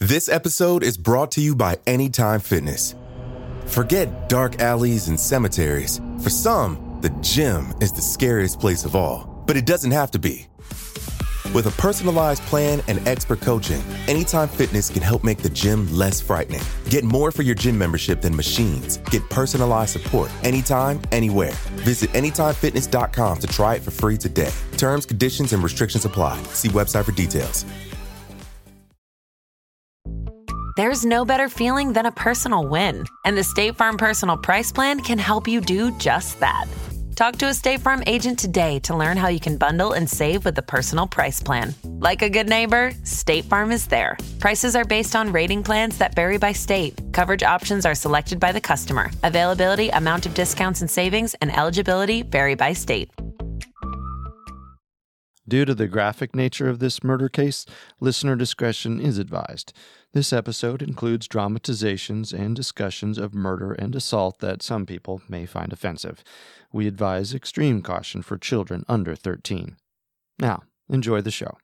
This episode is brought to you by Anytime Fitness. Forget dark alleys and cemeteries. For some, the gym is the scariest place of all, but it doesn't have to be. With a personalized plan and expert coaching, Anytime Fitness can help make the gym less frightening. Get more for your gym membership than machines. Get personalized support anytime, anywhere. Visit AnytimeFitness.com to try it for free today. Terms, conditions, and restrictions apply. See website for details. There's no better feeling than a personal win, and the State Farm Personal Price Plan can help you do just that. Talk to a State Farm agent today to learn how you can bundle and save with the Personal Price Plan. Like a good neighbor, State Farm is there. Prices are based on rating plans that vary by state. Coverage options are selected by the customer. Availability, amount of discounts and savings, and eligibility vary by state. Due to the graphic nature of this murder case, listener discretion is advised. This episode includes dramatizations and discussions of murder and assault that some people may find offensive. We advise extreme caution for children under 13. Now, enjoy the show.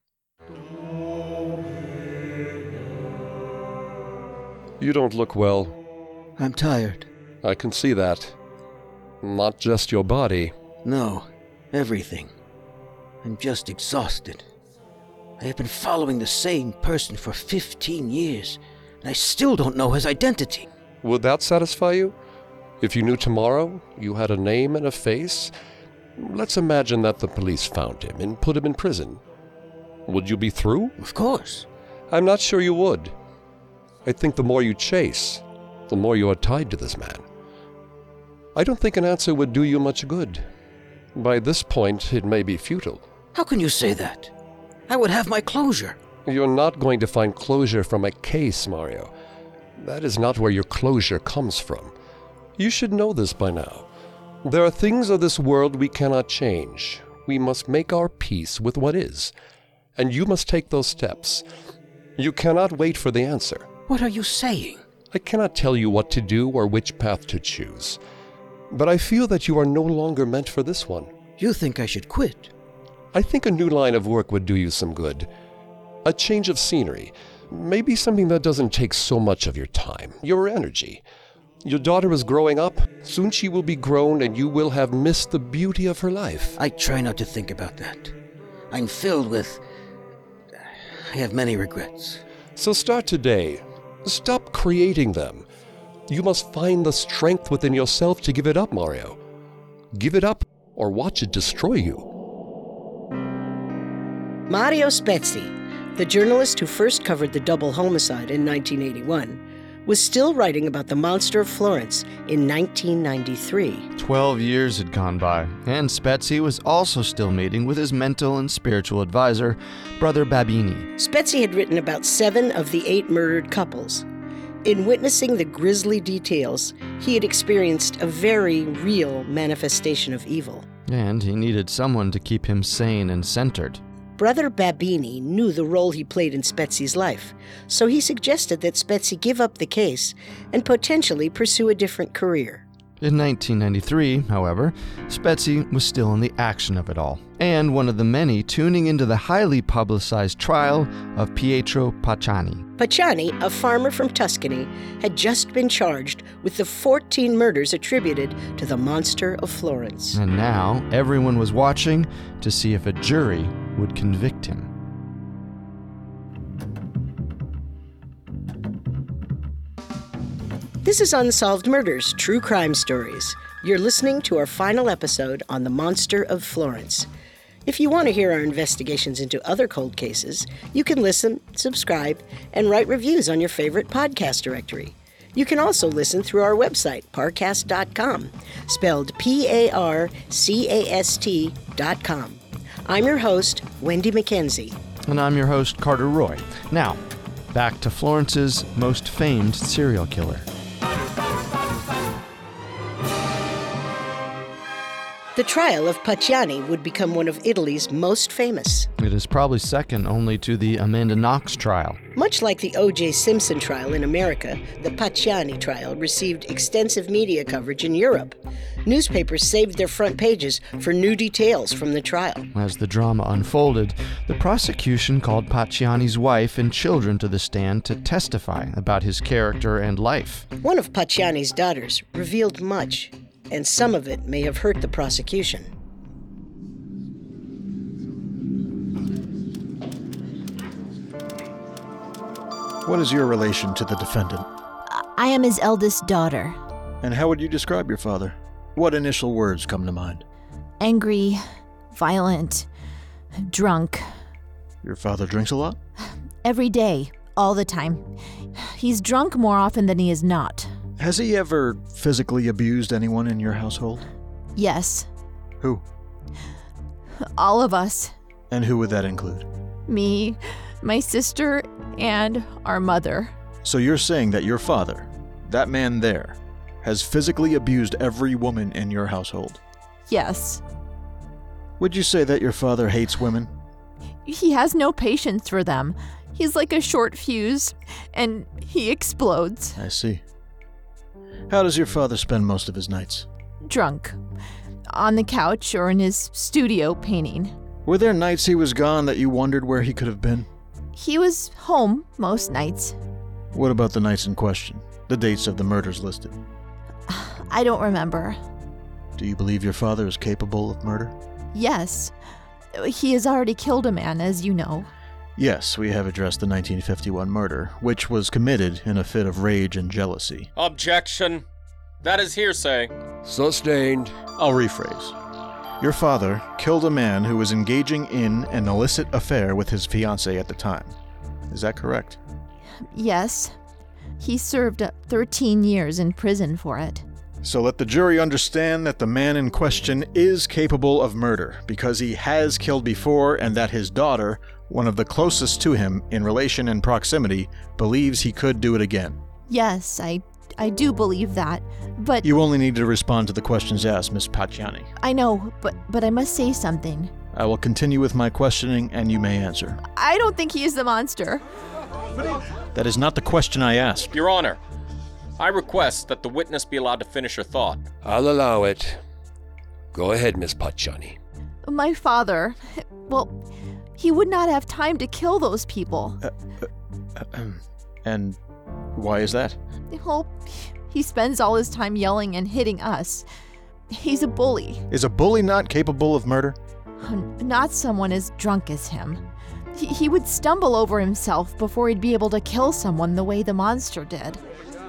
You don't look well. I'm tired. I can see that. Not just your body. No, everything. I'm just exhausted. I have been following the same person for 15 years, and I still don't know his identity. Would that satisfy you? If you knew tomorrow you had a name and a face, let's imagine that the police found him and put him in prison. Would you be through? Of course. I'm not sure you would. I think the more you chase, the more you are tied to this man. I don't think an answer would do you much good. By this point, it may be futile. How can you say that? I would have my closure. You're not going to find closure from a case, Mario. That is not where your closure comes from. You should know this by now. There are things of this world we cannot change. We must make our peace with what is. And you must take those steps. You cannot wait for the answer. What are you saying? I cannot tell you what to do or which path to choose. But I feel that you are no longer meant for this one. You think I should quit? I think a new line of work would do you some good. A change of scenery. Maybe something that doesn't take so much of your time, your energy. Your daughter is growing up. Soon she will be grown and you will have missed the beauty of her life. I try not to think about that. I'm filled with... I have many regrets. So start today. Stop creating them. You must find the strength within yourself to give it up, Mario. Give it up or watch it destroy you. Mario Spezzi, the journalist who first covered the double homicide in 1981, was still writing about the monster of Florence in 1993. 12 years had gone by, and Spezzi was also still meeting with his mental and spiritual advisor, Brother Babini. Spezzi had written about 7 of the 8 murdered couples. In witnessing the grisly details, he had experienced a very real manifestation of evil. And he needed someone to keep him sane and centered. Brother Babini knew the role he played in Spezzi's life, so he suggested that Spezzi give up the case and potentially pursue a different career. In 1993, however, Spezzi was still in the action of it all, and one of the many tuning into the highly publicized trial of Pietro Pacciani. Pacciani, a farmer from Tuscany, had just been charged with the 14 murders attributed to the monster of Florence. And now everyone was watching to see if a jury would convict him. This is Unsolved Murders, True Crime Stories. You're listening to our final episode on the monster of Florence. If you want to hear our investigations into other cold cases, you can listen, subscribe, and write reviews on your favorite podcast directory. You can also listen through our website, parcast.com, spelled P-A-R-C-A-S-T.com. I'm your host, Wendy McKenzie. And I'm your host, Carter Roy. Now, back to Florence's most famed serial killer. The trial of Pacciani would become one of Italy's most famous. It is probably second only to the Amanda Knox trial. Much like the O.J. Simpson trial in America, the Pacciani trial received extensive media coverage in Europe. Newspapers saved their front pages for new details from the trial. As the drama unfolded, the prosecution called Pacciani's wife and children to the stand to testify about his character and life. One of Pacciani's daughters revealed much, and some of it may have hurt the prosecution. What is your relation to the defendant? I am his eldest daughter. And how would you describe your father? What initial words come to mind? Angry, violent, drunk. Your father drinks a lot? Every day, all the time. He's drunk more often than he is not. Has he ever physically abused anyone in your household? Yes. Who? All of us. And who would that include? Me, my sister, and our mother. So you're saying that your father, that man there, has physically abused every woman in your household? Yes. Would you say that your father hates women? He has no patience for them. He's like a short fuse, and he explodes. I see. How does your father spend most of his nights? Drunk. On the couch or in his studio painting. Were there nights he was gone that you wondered where he could have been? He was home most nights. What about the nights in question? The dates of the murders listed? I don't remember. Do you believe your father is capable of murder? Yes. He has already killed a man, as you know. Yes, we have addressed the 1951 murder, which was committed in a fit of rage and jealousy. Objection. That is hearsay. Sustained. I'll rephrase. Your father killed a man who was engaging in an illicit affair with his fiancée at the time. Is that correct? Yes. He served 13 years in prison for it. So let the jury understand that the man in question is capable of murder because he has killed before and that his daughter, one of the closest to him in relation and proximity, believes he could do it again. Yes, I do believe that, but... You only need to respond to the questions asked, Miss Pacciani. I know, but I must say something. I will continue with my questioning and you may answer. I don't think he is the monster. That is not the question I asked. Your Honor, I request that the witness be allowed to finish her thought. I'll allow it. Go ahead, Miss Pacciani. My father, well, he would not have time to kill those people. And why is that? Well, he spends all his time yelling and hitting us. He's a bully. Is a bully not capable of murder? Not someone as drunk as him. He would stumble over himself before he'd be able to kill someone the way the monster did.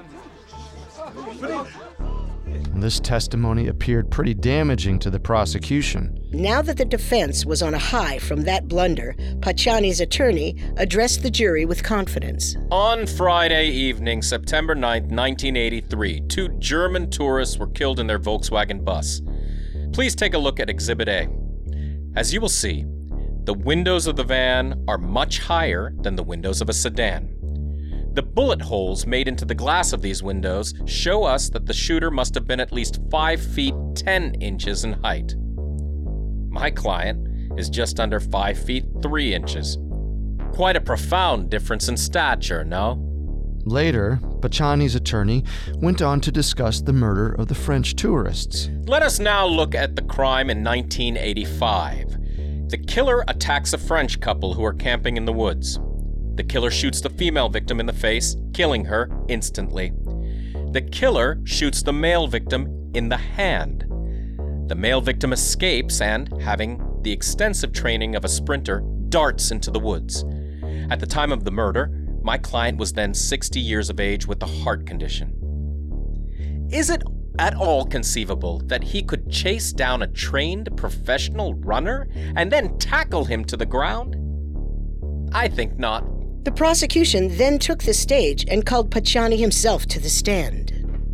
This testimony appeared pretty damaging to the prosecution. Now that the defense was on a high from that blunder, Pacciani's attorney addressed the jury with confidence. On Friday evening, September 9th, 1983, 2 German tourists were killed in their Volkswagen bus. Please take a look at Exhibit A. As you will see, the windows of the van are much higher than the windows of a sedan. The bullet holes made into the glass of these windows show us that the shooter must have been at least 5 feet 10 inches in height. My client is just under 5 feet 3 inches. Quite a profound difference in stature, no? Later, Pacciani's attorney went on to discuss the murder of the French tourists. Let us now look at the crime in 1985. The killer attacks a French couple who are camping in the woods. The killer shoots the female victim in the face, killing her instantly. The killer shoots the male victim in the hand. The male victim escapes and, having the extensive training of a sprinter, darts into the woods. At the time of the murder, my client was then 60 years of age with a heart condition. Is it at all conceivable that he could chase down a trained professional runner and then tackle him to the ground? I think not. The prosecution then took the stage and called Pacciani himself to the stand.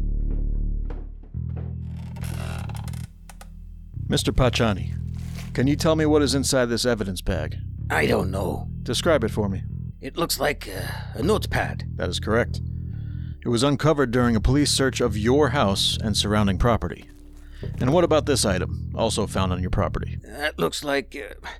Mr. Pacciani, can you tell me what is inside this evidence bag? I don't know. Describe it for me. It looks like a notepad. That is correct. It was uncovered during a police search of your house and surrounding property. And what about this item, also found on your property? That looks like,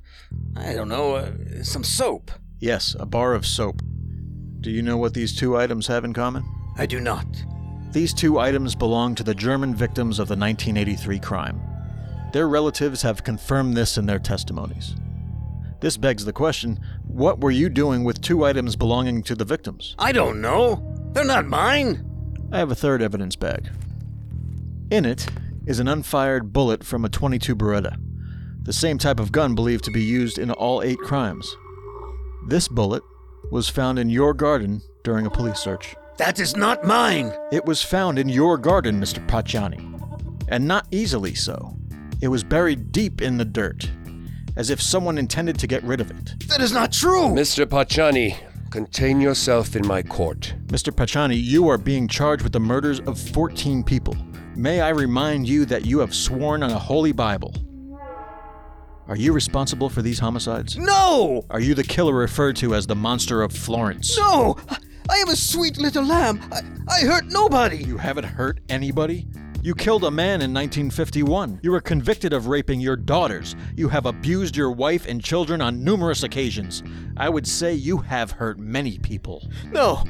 some soap. Yes, a bar of soap. Do you know what these two items have in common? I do not. These two items belong to the German victims of the 1983 crime. Their relatives have confirmed this in their testimonies. This begs the question, what were you doing with two items belonging to the victims? I don't know. They're not mine. I have a third evidence bag. In it is an unfired bullet from a .22 Beretta, the same type of gun believed to be used in all 8 crimes. This bullet was found in your garden during a police search. That is not mine. It was found in your garden, Mr. Pacciani, and not easily so. It was buried deep in the dirt, as if someone intended to get rid of it. That is not true! Mr. Pacciani, contain yourself in my court. Mr. Pacciani, you are being charged with the murders of 14 people. May I remind you that you have sworn on a holy Bible. Are you responsible for these homicides? No! Are you the killer referred to as the Monster of Florence? No! I am a sweet little lamb. I hurt nobody. You haven't hurt anybody? You killed a man in 1951. You were convicted of raping your daughters. You have abused your wife and children on numerous occasions. I would say you have hurt many people. No!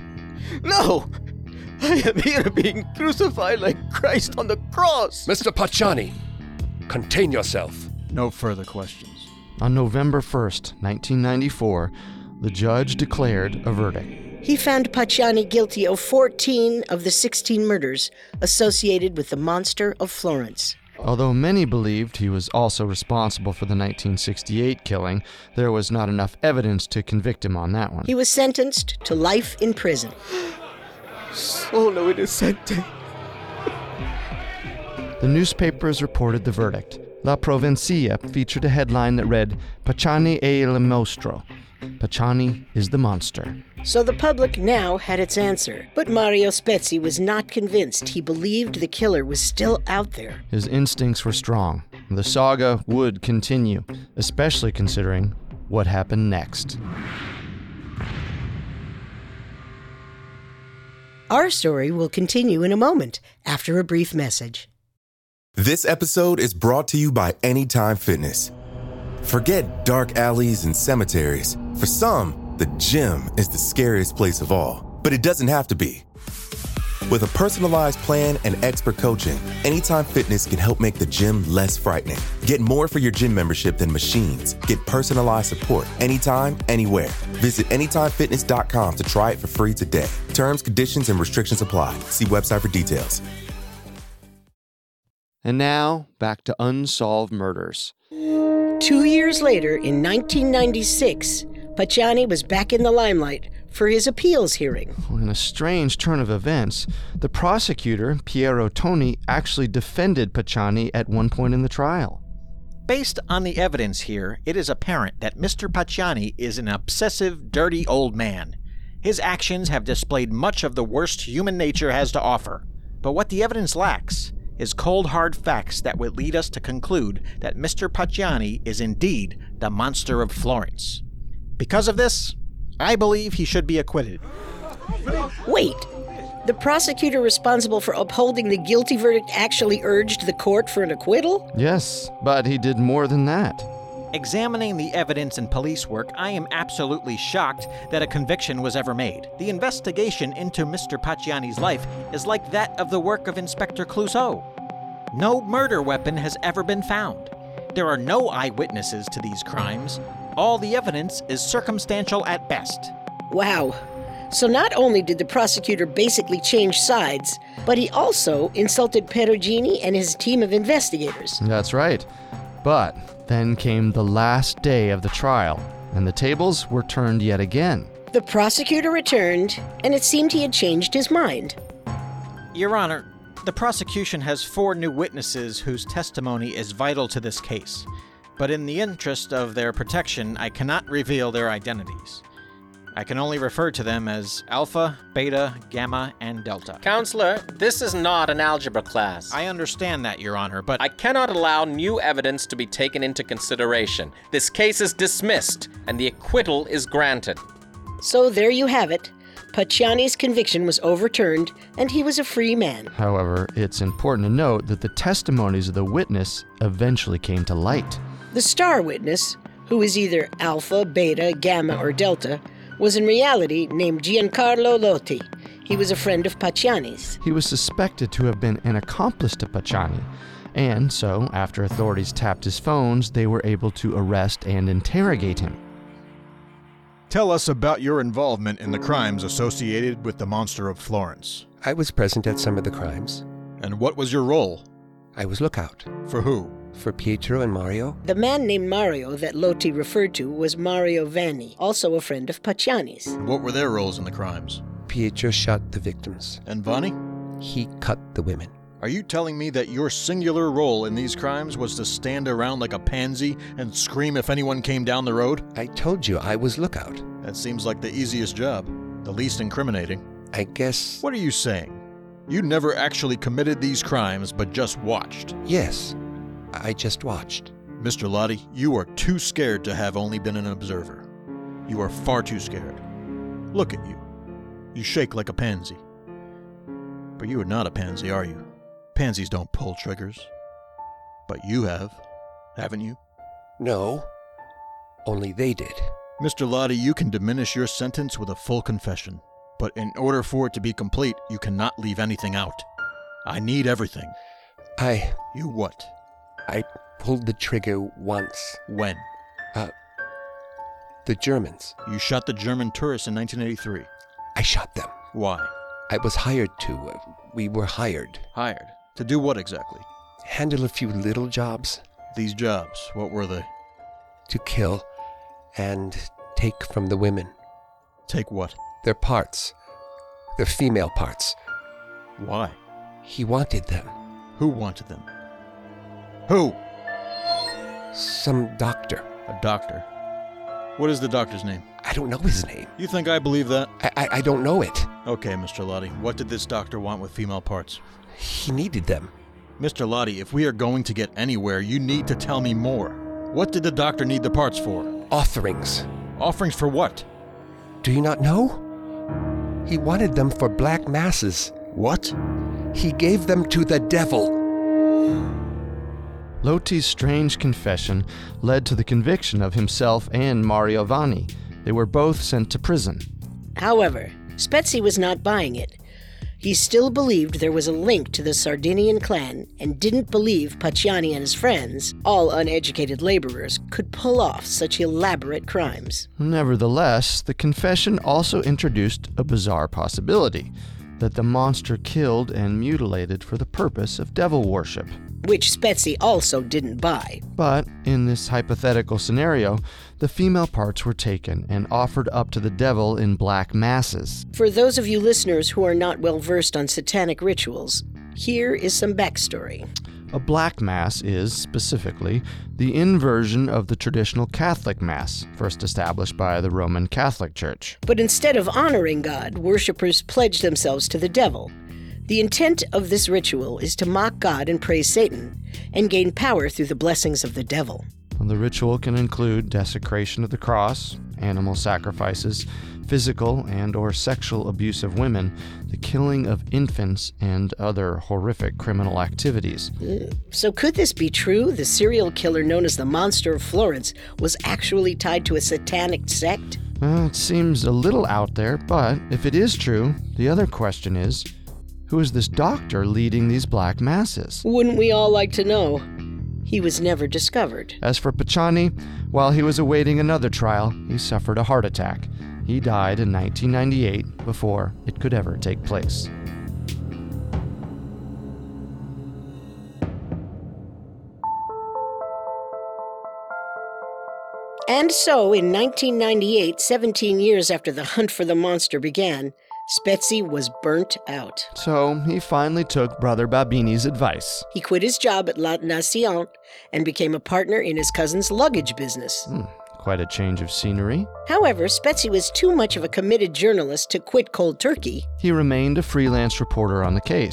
I am here being crucified like Christ on the cross. Mr. Pacciani, contain yourself. No further questions. On November 1st, 1994, the judge declared a verdict. He found Pacciani guilty of 14 of the 16 murders associated with the Monster of Florence. Although many believed he was also responsible for the 1968 killing, there was not enough evidence to convict him on that one. He was sentenced to life in prison. Solo innocente. The newspapers reported the verdict. La Provincia featured a headline that read, Pacciani è il mostro. Pacciani is the monster. So the public now had its answer. But Mario Spezzi was not convinced. He believed the killer was still out there. His instincts were strong. The saga would continue, especially considering what happened next. Our story will continue in a moment after a brief message. This episode is brought to you by Anytime Fitness. Forget dark alleys and cemeteries. For some, the gym is the scariest place of all. But it doesn't have to be. With a personalized plan and expert coaching, Anytime Fitness can help make the gym less frightening. Get more for your gym membership than machines. Get personalized support anytime, anywhere. Visit AnytimeFitness.com to try it for free today. Terms, conditions, and restrictions apply. See website for details. And now, back to Unsolved Murders. 2 years later, in 1996, Pacciani was back in the limelight for his appeals hearing. In a strange turn of events, the prosecutor, Piero Toni, actually defended Pacciani at one point in the trial. Based on the evidence here, it is apparent that Mr. Pacciani is an obsessive, dirty old man. His actions have displayed much of the worst human nature has to offer. But what the evidence lacks is cold hard facts that would lead us to conclude that Mr. Pacciani is indeed the Monster of Florence. Because of this, I believe he should be acquitted. Wait, the prosecutor responsible for upholding the guilty verdict actually urged the court for an acquittal? Yes, but he did more than that. Examining the evidence and police work, I am absolutely shocked that a conviction was ever made. The investigation into Mr. Pacciani's life is like that of the work of Inspector Clouseau. No murder weapon has ever been found. There are no eyewitnesses to these crimes. All the evidence is circumstantial at best. Wow. So not only did the prosecutor basically change sides, but he also insulted Perugini and his team of investigators. That's right. But then came the last day of the trial, and the tables were turned yet again. The prosecutor returned, and it seemed he had changed his mind. Your Honor, the prosecution has 4 new witnesses whose testimony is vital to this case. But in the interest of their protection, I cannot reveal their identities. I can only refer to them as Alpha, Beta, Gamma, and Delta. Counselor, this is not an algebra class. I understand that, Your Honor, but I cannot allow new evidence to be taken into consideration. This case is dismissed, and the acquittal is granted. So there you have it. Pacciani's conviction was overturned and he was a free man. However, it's important to note that the testimonies of the witness eventually came to light. The star witness, who is either Alpha, Beta, Gamma, or Delta, was in reality named Giancarlo Lotti. He was a friend of Pacciani's. He was suspected to have been an accomplice to Pacciani, and so, after authorities tapped his phones, they were able to arrest and interrogate him. Tell us about your involvement in the crimes associated with the Monster of Florence. I was present at some of the crimes. And what was your role? I was lookout. For who? For Pietro and Mario. The man named Mario that Lotti referred to was Mario Vanni, also a friend of Pacciani's. And what were their roles in the crimes? Pietro shot the victims. And Vanni? He cut the women. Are you telling me that your singular role in these crimes was to stand around like a pansy and scream if anyone came down the road? I told you I was lookout. That seems like the easiest job, the least incriminating. I guess... What are you saying? You never actually committed these crimes, but just watched? Yes, I just watched. Mr. Lotti, you are too scared to have only been an observer. You are far too scared. Look at you. You shake like a pansy. But you are not a pansy, are you? Pansies don't pull triggers. But you have, haven't you? No, only they did. Mr. Lotti, you can diminish your sentence with a full confession. But in order for it to be complete, you cannot leave anything out. I need everything. You what? I pulled the trigger once. When? The Germans. You shot the German tourists in 1983. I shot them. Why? I was hired to. We were hired. Hired? To do what exactly? Handle a few little jobs. These jobs, what were they? To kill and take from the women. Take what? Their parts. Their female parts. Why? He wanted them. Who wanted them? Who? Some doctor. A doctor? What is the doctor's name? I don't know his name. You think I believe that? I don't know it. Okay, Mr. Lotti. What did this doctor want with female parts? He needed them. Mr. Lotti, if we are going to get anywhere, you need to tell me more. What did the doctor need the parts for? Offerings. Offerings for what? Do you not know? He wanted them for black masses. What? He gave them to the devil. Lotti's strange confession led to the conviction of himself and Mario Vanni. They were both sent to prison. However, Spezzi was not buying it. He still believed there was a link to the Sardinian clan and didn't believe Pacciani and his friends, all uneducated laborers, could pull off such elaborate crimes. Nevertheless, the confession also introduced a bizarre possibility that the monster killed and mutilated for the purpose of devil worship. Which Spezzi also didn't buy. But in this hypothetical scenario, the female parts were taken and offered up to the devil in black masses. For those of you listeners who are not well versed on satanic rituals, here is some backstory. A black mass is, specifically, the inversion of the traditional Catholic Mass, first established by the Roman Catholic Church. But instead of honoring God, worshippers pledge themselves to the devil. The intent of this ritual is to mock God and praise Satan, and gain power through the blessings of the devil. The ritual can include desecration of the cross, animal sacrifices, physical and or sexual abuse of women, the killing of infants, and other horrific criminal activities. So could this be true? The serial killer known as the Monster of Florence was actually tied to a satanic sect? Well, it seems a little out there, but if it is true, the other question is, who is this doctor leading these black masses? Wouldn't we all like to know? He was never discovered. As for Pacciani, while he was awaiting another trial, he suffered a heart attack. He died in 1998 before it could ever take place. And so, in 1998, 17 years after the hunt for the monster began, Spezzi was burnt out. So he finally took Brother Babini's advice. He quit his job at La Nation and became a partner in his cousin's luggage business. Quite a change of scenery. However, Spezzi was too much of a committed journalist to quit cold turkey. He remained a freelance reporter on the case,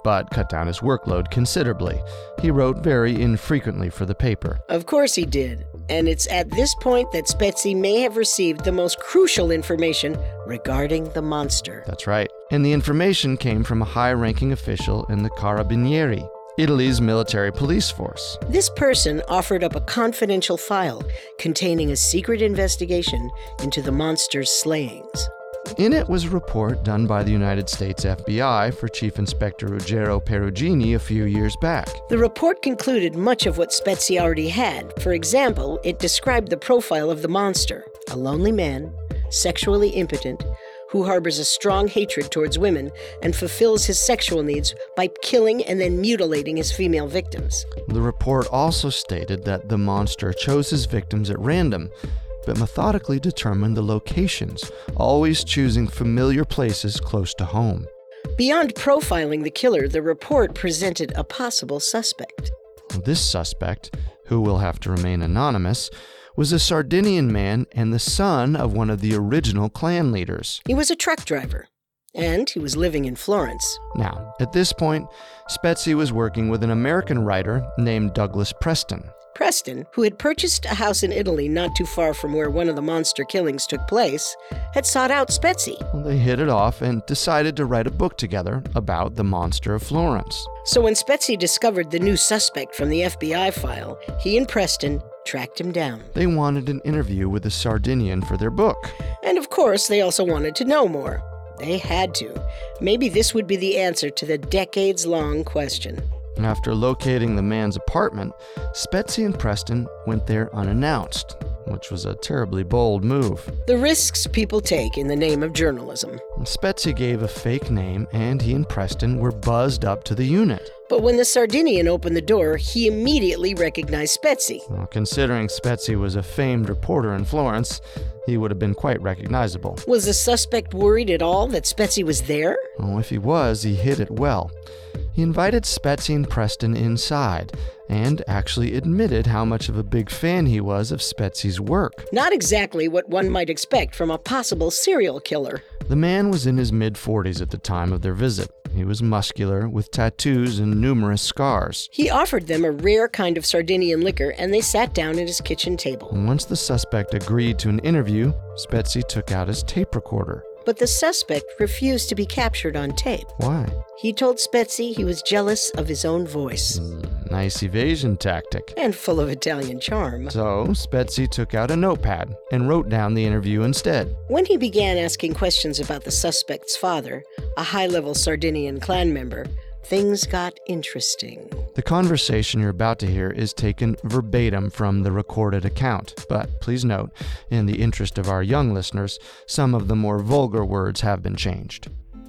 but cut down his workload considerably. He wrote very infrequently for the paper. Of course he did. And it's at this point that Spezzi may have received the most crucial information regarding the monster. That's right. And the information came from a high-ranking official in the Carabinieri, Italy's military police force. This person offered up a confidential file containing a secret investigation into the monster's slayings. In it was a report done by the United States FBI for Chief Inspector Ruggero Perugini a few years back. The report concluded much of what Spezzi already had. For example, it described the profile of the monster: a lonely man, sexually impotent, who harbors a strong hatred towards women and fulfills his sexual needs by killing and then mutilating his female victims. The report also stated that the monster chose his victims at random, but methodically determined the locations, always choosing familiar places close to home. Beyond profiling the killer, the report presented a possible suspect. This suspect, who will have to remain anonymous, was a Sardinian man and the son of one of the original clan leaders. He was a truck driver, and he was living in Florence. Now, at this point, Spezzi was working with an American writer named Douglas Preston. Preston, who had purchased a house in Italy not too far from where one of the monster killings took place, had sought out Spezzi. They hit it off and decided to write a book together about the monster of Florence. So when Spezzi discovered the new suspect from the FBI file, he and Preston tracked him down. They wanted an interview with a Sardinian for their book. And of course, they also wanted to know more. They had to. Maybe this would be the answer to the decades-long question. After locating the man's apartment, Spezzi and Preston went there unannounced, which was a terribly bold move. The risks people take in the name of journalism. Spezzi gave a fake name, and he and Preston were buzzed up to the unit. But when the Sardinian opened the door, he immediately recognized Spezzi. Well, considering Spezzi was a famed reporter in Florence, he would have been quite recognizable. Was the suspect worried at all that Spezzi was there? Oh, if he was, he hid it well. He invited Spezzi and Preston inside and actually admitted how much of a big fan he was of Spezzi's work. Not exactly what one might expect from a possible serial killer. The man was in his mid-40s at the time of their visit. He was muscular, with tattoos and numerous scars. He offered them a rare kind of Sardinian liquor, and they sat down at his kitchen table. And once the suspect agreed to an interview, Spezzi took out his tape recorder. But the suspect refused to be captured on tape. Why? He told Spezzi he was jealous of his own voice. Nice evasion tactic. And full of Italian charm. So, Spezzi took out a notepad and wrote down the interview instead. When he began asking questions about the suspect's father, a high-level Sardinian clan member, things got interesting. The conversation you're about to hear is taken verbatim from the recorded account, but please note, in the interest of our young listeners, some of the more vulgar words have been changed.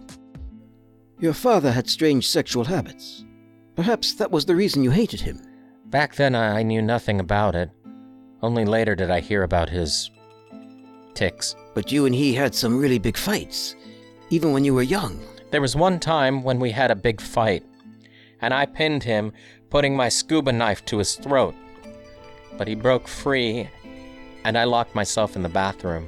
Your father had strange sexual habits. Perhaps that was the reason you hated him. Back then, I knew nothing about it. Only later did I hear about his tics. But you and he had some really big fights, even when you were young. There was one time when we had a big fight, and I pinned him, putting my scuba knife to his throat. But he broke free, and I locked myself in the bathroom.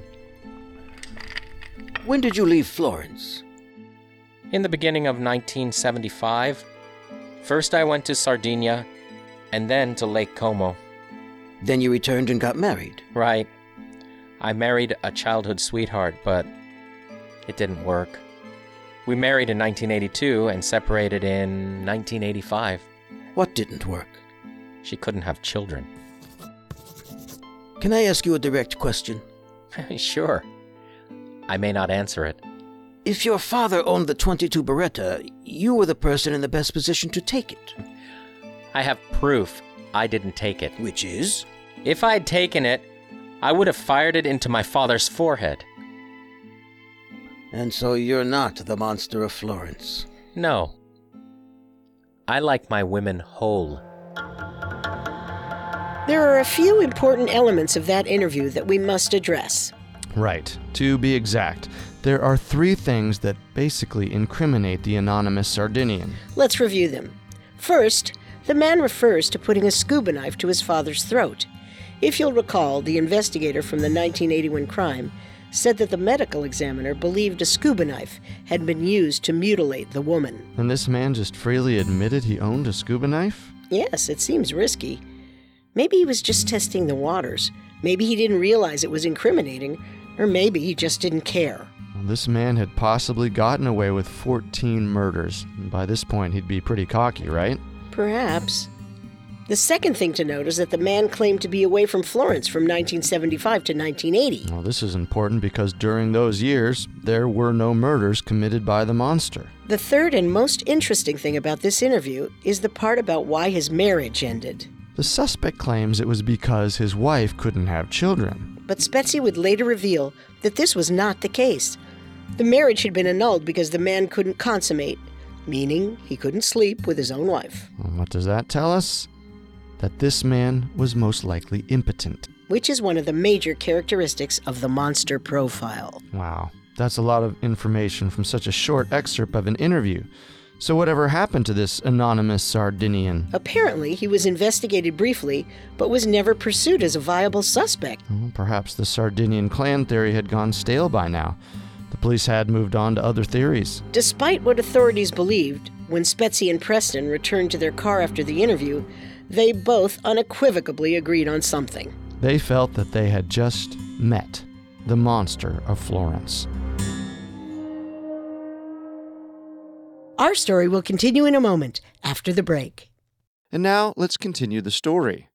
When did you leave Florence? In the beginning of 1975. First I went to Sardinia, and then to Lake Como. Then you returned and got married? Right. I married a childhood sweetheart, but it didn't work. We married in 1982 and separated in 1985. What didn't work? She couldn't have children. Can I ask you a direct question? Sure. I may not answer it. If your father owned the .22 Beretta, you were the person in the best position to take it. I have proof I didn't take it. Which is? If I'd taken it, I would have fired it into my father's forehead. And so you're not the monster of Florence? No. I like my women whole. There are a few important elements of that interview that we must address. Right. To be exact, there are 3 things that basically incriminate the anonymous Sardinian. Let's review them. First, the man refers to putting a scuba knife to his father's throat. If you'll recall, the investigator from the 1981 crime said that the medical examiner believed a scuba knife had been used to mutilate the woman. And this man just freely admitted he owned a scuba knife? Yes, it seems risky. Maybe he was just testing the waters. Maybe he didn't realize it was incriminating, or maybe he just didn't care. Well, this man had possibly gotten away with 14 murders. And by this point, he'd be pretty cocky, right? Perhaps. The second thing to note is that the man claimed to be away from Florence from 1975 to 1980. Well, this is important because during those years, there were no murders committed by the monster. The third and most interesting thing about this interview is the part about why his marriage ended. The suspect claims it was because his wife couldn't have children. But Spetsie would later reveal that this was not the case. The marriage had been annulled because the man couldn't consummate, meaning he couldn't sleep with his own wife. Well, what does that tell us? That this man was most likely impotent. Which is one of the major characteristics of the monster profile. Wow, that's a lot of information from such a short excerpt of an interview. So whatever happened to this anonymous Sardinian? Apparently, he was investigated briefly, but was never pursued as a viable suspect. Well, perhaps the Sardinian clan theory had gone stale by now. The police had moved on to other theories. Despite what authorities believed, when Spetsie and Preston returned to their car after the interview, they both unequivocally agreed on something. They felt that they had just met the monster of Florence. Our story will continue in a moment after the break. And now let's continue the story.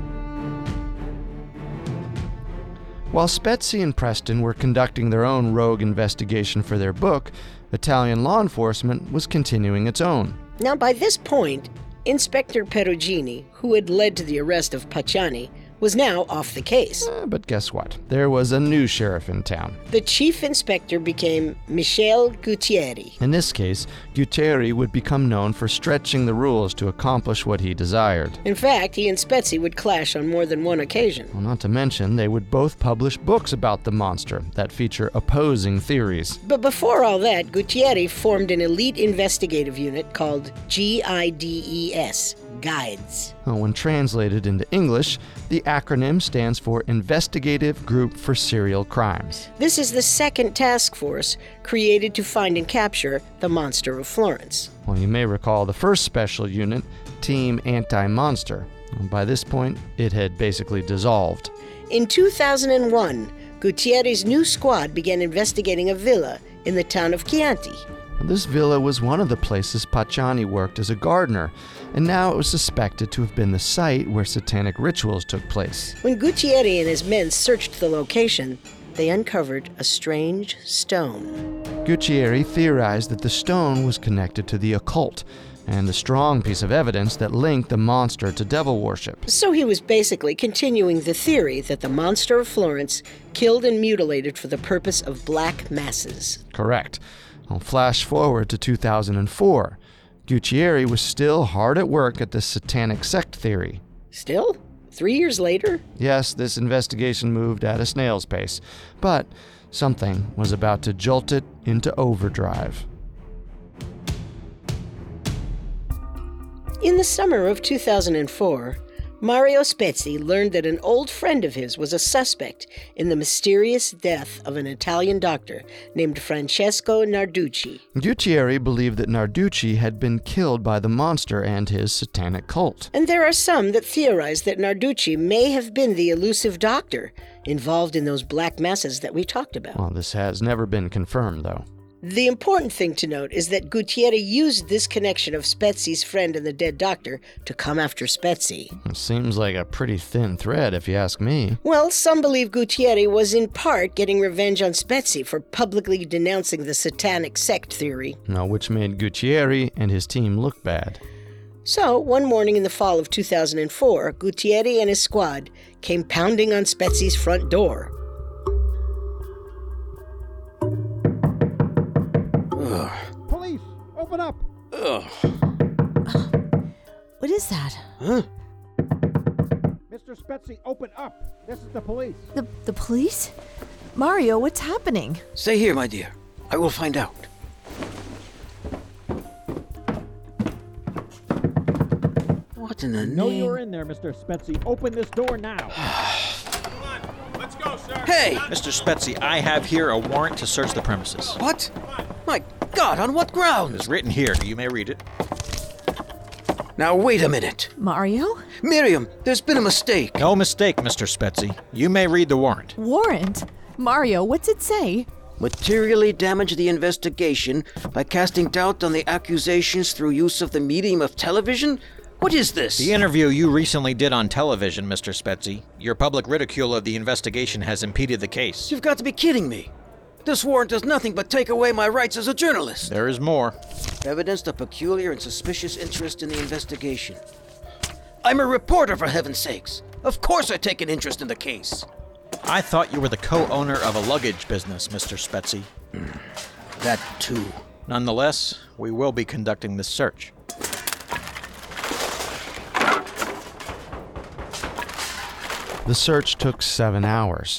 While Spetsie and Preston were conducting their own rogue investigation for their book, Italian law enforcement was continuing its own. Now, by this point, Inspector Perugini, who had led to the arrest of Pacciani, was now off the case. But guess what? There was a new sheriff in town. The chief inspector became Michel Guttieri. In this case, Guttieri would become known for stretching the rules to accomplish what he desired. In fact, he and Spetsie would clash on more than one occasion. Well, not to mention, they would both publish books about the monster that feature opposing theories. But before all that, Guttieri formed an elite investigative unit called GIDES, Guides. Well, when translated into English, the acronym stands for Investigative Group for Serial Crimes. This is the second task force created to find and capture the monster of Florence. Well, you may recall the first special unit, Team Anti-Monster. By this point, it had basically dissolved. In 2001, Guttieri's new squad began investigating a villa in the town of Chianti. This villa was one of the places Pacciani worked as a gardener, and now it was suspected to have been the site where satanic rituals took place. When Guttieri and his men searched the location, they uncovered a strange stone. Guttieri theorized that the stone was connected to the occult, and a strong piece of evidence that linked the monster to devil worship. So he was basically continuing the theory that the monster of Florence killed and mutilated for the purpose of black masses. Correct. I'll flash forward to 2004. Guttieri was still hard at work at the satanic sect theory. Still? 3 years later? Yes, this investigation moved at a snail's pace, but something was about to jolt it into overdrive. In the summer of 2004, Mario Spetsie learned that an old friend of his was a suspect in the mysterious death of an Italian doctor named Francesco Narducci. Guttieri believed that Narducci had been killed by the monster and his satanic cult. And there are some that theorize that Narducci may have been the elusive doctor involved in those black masses that we talked about. Well, this has never been confirmed, though. The important thing to note is that Guttieri used this connection of Spetsie's friend and the dead doctor to come after Spetsie. It seems like a pretty thin thread, if you ask me. Well, some believe Guttieri was in part getting revenge on Spetsie for publicly denouncing the satanic sect theory. Now, which made Guttieri and his team look bad. So, one morning in the fall of 2004, Guttieri and his squad came pounding on Spetsie's front door. Police, open up! What is that? Huh? Mr. Spetsie, open up! This is the police. The police? Mario, what's happening? Stay here, my dear. I will find out. What in the No, name? you're in there, Mr. Spetsie. Open this door now. Come on, let's go, sir. Hey! Mr. Spetsy, I have here a warrant to search the premises. What? My God, on what grounds? It's written here. You may read it. Now, wait a minute. Mario? Miriam, there's been a mistake. No mistake, Mr. Spetsy. You may read the warrant. Warrant? Mario, what's it say? Materially damage the investigation by casting doubt on the accusations through use of the medium of television? What is this? The interview you recently did on television, Mr. Spetsy. Your public ridicule of the investigation has impeded the case. You've got to be kidding me. This warrant does nothing but take away my rights as a journalist. There is more. Evidenced a peculiar and suspicious interest in the investigation. I'm a reporter, for heaven's sakes. Of course I take an interest in the case. I thought you were the co-owner of a luggage business, Mr. Spetsy. That too. Nonetheless, we will be conducting this search. The search took 7 hours.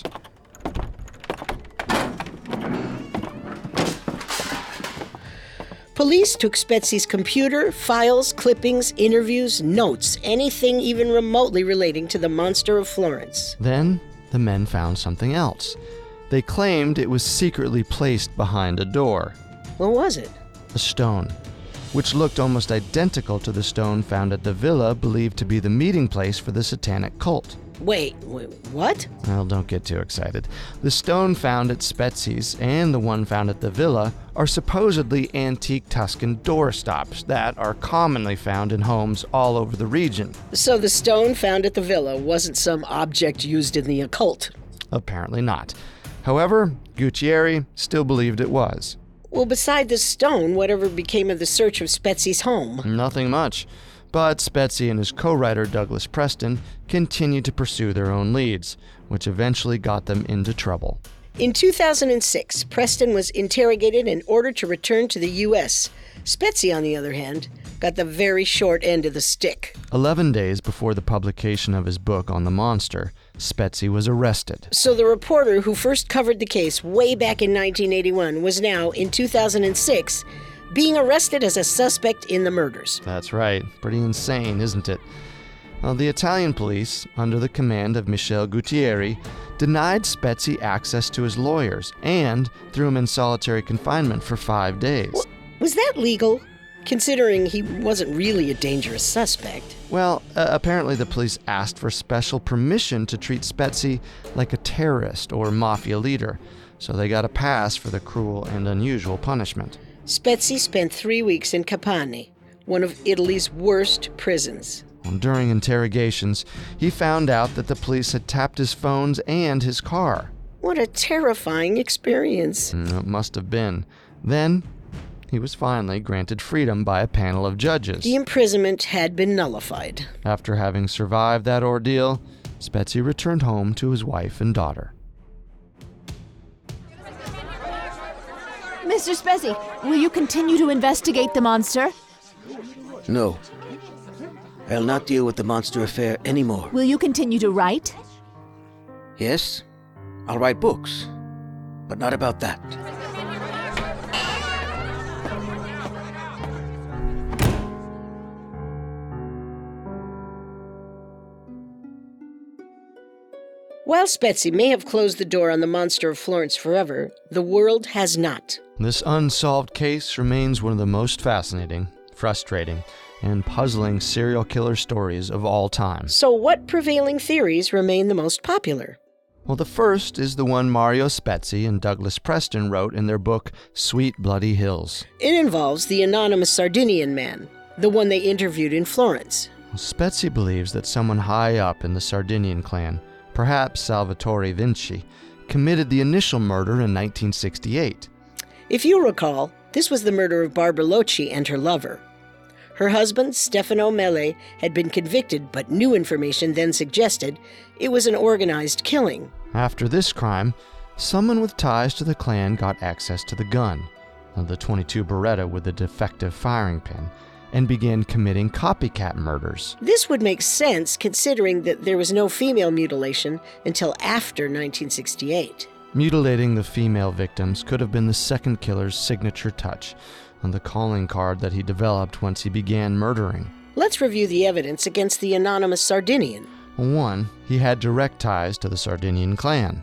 Police took Spetsy's computer, files, clippings, interviews, notes, anything even remotely relating to the monster of Florence. Then, the men found something else. They claimed it was secretly placed behind a door. What was it? A stone, which looked almost identical to the stone found at the villa believed to be the meeting place for the satanic cult. Wait, what? Well, don't get too excited. The stone found at Spetsy's and the one found at the villa are supposedly antique Tuscan doorstops that are commonly found in homes all over the region. So the stone found at the villa wasn't some object used in the occult? Apparently not. However, Guccieri still believed it was. Well, beside the stone, whatever became of the search of Spetsy's home? Nothing much. But Spetsy and his co-writer Douglas Preston continued to pursue their own leads, which eventually got them into trouble. In 2006, Preston was interrogated and ordered to return to the U.S. Spetsy, on the other hand, got the very short end of the stick. 11 days before the publication of his book on the monster, Spetsy was arrested. So the reporter who first covered the case way back in 1981 was now, in 2006, being arrested as a suspect in the murders. That's right. Pretty insane, isn't it? Well, the Italian police, under the command of Michele Guccieri, denied Spetsy access to his lawyers and threw him in solitary confinement for 5 days. Was that legal, considering he wasn't really a dangerous suspect? Well, apparently the police asked for special permission to treat Spetsy like a terrorist or mafia leader, so they got a pass for the cruel and unusual punishment. Spetsy spent 3 weeks in Capani, one of Italy's worst prisons. During interrogations, he found out that the police had tapped his phones and his car. What a terrifying experience. It must have been. Then, he was finally granted freedom by a panel of judges. The imprisonment had been nullified. After having survived that ordeal, Spetsy returned home to his wife and daughter. Mr. Spetsy, will you continue to investigate the monster? No. I'll not deal with the monster affair anymore. Will you continue to write? Yes, I'll write books, but not about that. While Spetsy may have closed the door on the monster of Florence forever, the world has not. This unsolved case remains one of the most fascinating, frustrating, and puzzling serial killer stories of all time. So what prevailing theories remain the most popular? Well, the first is the one Mario Spetsy and Douglas Preston wrote in their book, Sweet Bloody Hills. It involves the anonymous Sardinian man, the one they interviewed in Florence. Spetsy believes that someone high up in the Sardinian clan, perhaps Salvatore Vinci, committed the initial murder in 1968. If you recall, this was the murder of Barbara Locci and her lover. Her husband, Stefano Mele, had been convicted, but new information then suggested it was an organized killing. After this crime, someone with ties to the clan got access to the gun, the .22 Beretta with the defective firing pin, and began committing copycat murders. This would make sense considering that there was no female mutilation until after 1968. Mutilating the female victims could have been the second killer's signature touch on the calling card that he developed once he began murdering. Let's review the evidence against the anonymous Sardinian. 1. He had direct ties to the Sardinian clan.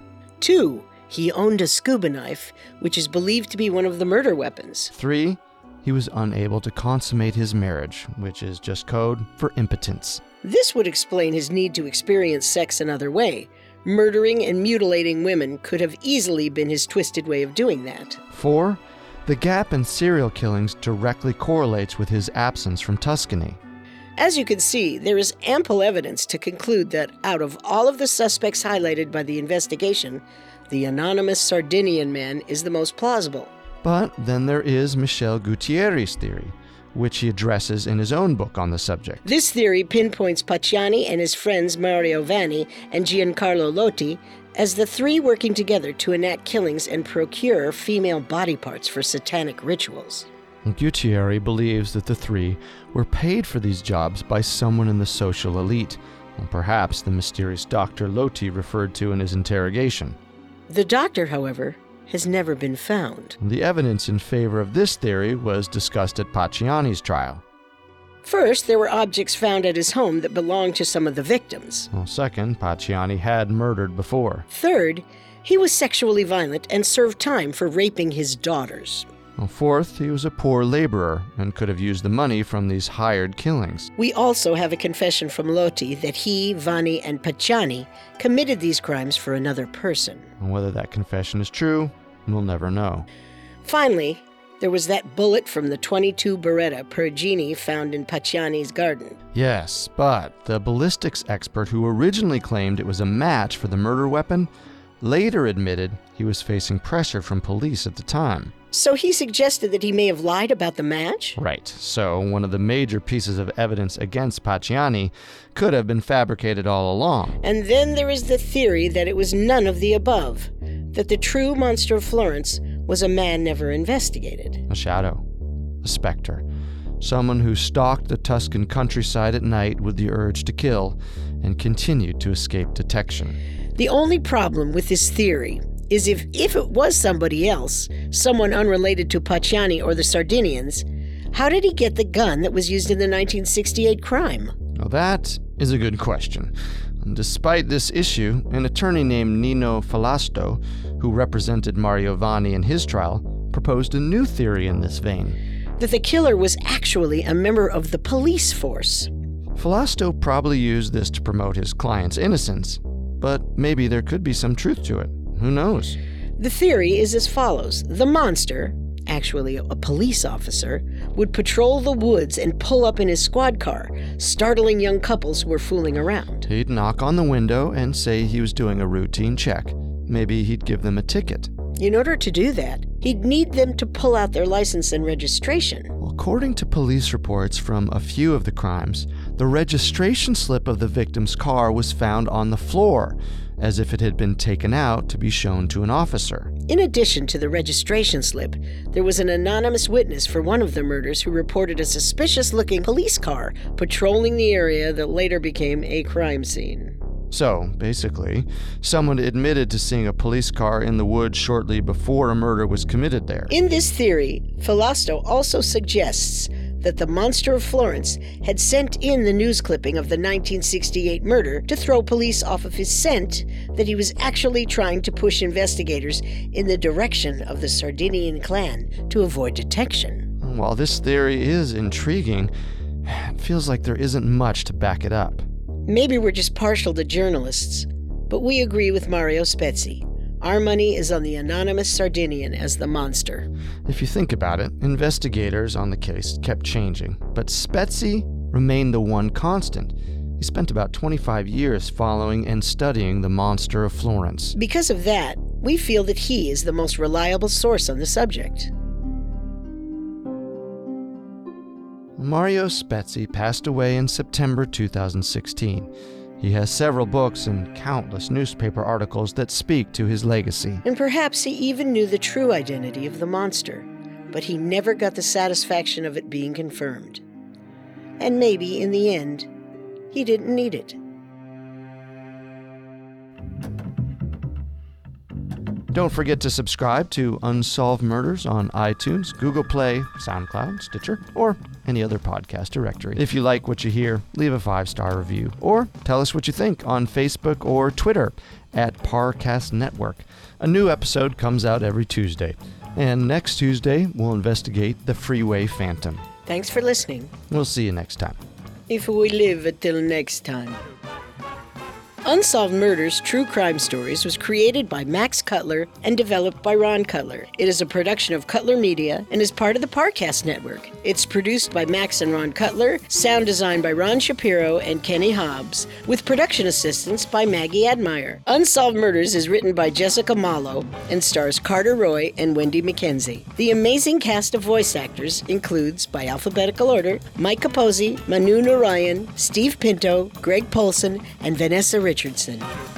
2. He owned a scuba knife, which is believed to be one of the murder weapons. 3. He was unable to consummate his marriage, which is just code for impotence. This would explain his need to experience sex another way. Murdering and mutilating women could have easily been his twisted way of doing that. 4. The gap in serial killings directly correlates with his absence from Tuscany. As you can see, there is ample evidence to conclude that out of all of the suspects highlighted by the investigation, the anonymous Sardinian man is the most plausible. But then there is Michel Gutierrez's theory, which he addresses in his own book on the subject. This theory pinpoints Pacciani and his friends Mario Vanni and Giancarlo Lotti as the three working together to enact killings and procure female body parts for satanic rituals. Gutierrez believes that the three were paid for these jobs by someone in the social elite, or perhaps the mysterious Dr. Lotti referred to in his interrogation. The doctor, however, has never been found. The evidence in favor of this theory was discussed at Pacciani's trial. First, there were objects found at his home that belonged to some of the victims. Second, Pacciani had murdered before. Third, he was sexually violent and served time for raping his daughters. Fourth, he was a poor laborer and could have used the money from these hired killings. We also have a confession from Lotti that he, Vanni, and Pacciani committed these crimes for another person. Whether that confession is true, we'll never know. Finally, there was that bullet from the .22 Beretta Perugini found in Pacciani's garden. Yes, but the ballistics expert who originally claimed it was a match for the murder weapon later admitted he was facing pressure from police at the time. So he suggested that he may have lied about the match? Right. So one of the major pieces of evidence against Pacciani could have been fabricated all along. And then there is the theory that it was none of the above, that the true monster of Florence was a man never investigated. A shadow. A specter. Someone who stalked the Tuscan countryside at night with the urge to kill and continued to escape detection. The only problem with this theory is if it was somebody else, someone unrelated to Pacciani or the Sardinians, how did he get the gun that was used in the 1968 crime? Well, that is a good question. Despite this issue, an attorney named Nino Falasto, who represented Mario Vanni in his trial, proposed a new theory in this vein. That the killer was actually a member of the police force. Falasto probably used this to promote his client's innocence, but maybe there could be some truth to it. Who knows? The theory is as follows. The monster, actually a police officer, would patrol the woods and pull up in his squad car, startling young couples who were fooling around. He'd knock on the window and say he was doing a routine check. Maybe he'd give them a ticket. In order to do that, he'd need them to pull out their license and registration. Well, according to police reports from a few of the crimes, the registration slip of the victim's car was found on the floor, as if it had been taken out to be shown to an officer. In addition to the registration slip, there was an anonymous witness for one of the murders who reported a suspicious-looking police car patrolling the area that later became a crime scene. So, basically, someone admitted to seeing a police car in the woods shortly before a murder was committed there. In this theory, Falasto also suggests that the monster of Florence had sent in the news clipping of the 1968 murder to throw police off of his scent that he was actually trying to push investigators in the direction of the Sardinian clan to avoid detection. While this theory is intriguing, it feels like there isn't much to back it up. Maybe we're just partial to journalists, but we agree with Mario Spezzi. Our money is on the anonymous Sardinian as the monster. If you think about it, investigators on the case kept changing, but Spezzi remained the one constant. He spent about 25 years following and studying the monster of Florence. Because of that, we feel that he is the most reliable source on the subject. Mario Spezzi passed away in September 2016. He has several books and countless newspaper articles that speak to his legacy. And perhaps he even knew the true identity of the monster, but he never got the satisfaction of it being confirmed. And maybe, in the end, he didn't need it. Don't forget to subscribe to Unsolved Murders on iTunes, Google Play, SoundCloud, Stitcher, or any other podcast directory. If you like what you hear, leave a 5-star review, or tell us what you think on Facebook or Twitter at Parcast Network. A new episode comes out every Tuesday. And next Tuesday, we'll investigate the Freeway Phantom. Thanks for listening. We'll see you next time. If we live until next time. Unsolved Murders True Crime Stories was created by Max Cutler and developed by Ron Cutler. It is a production of Cutler Media and is part of the Parcast Network. It's produced by Max and Ron Cutler, sound design by Ron Shapiro and Kenny Hobbs, with production assistance by Maggie Admire. Unsolved Murders is written by Jessica Malo and stars Carter Roy and Wendy McKenzie. The amazing cast of voice actors includes, by alphabetical order, Mike Capozzi, Manu Narayan, Steve Pinto, Greg Polson, and Vanessa Richardson.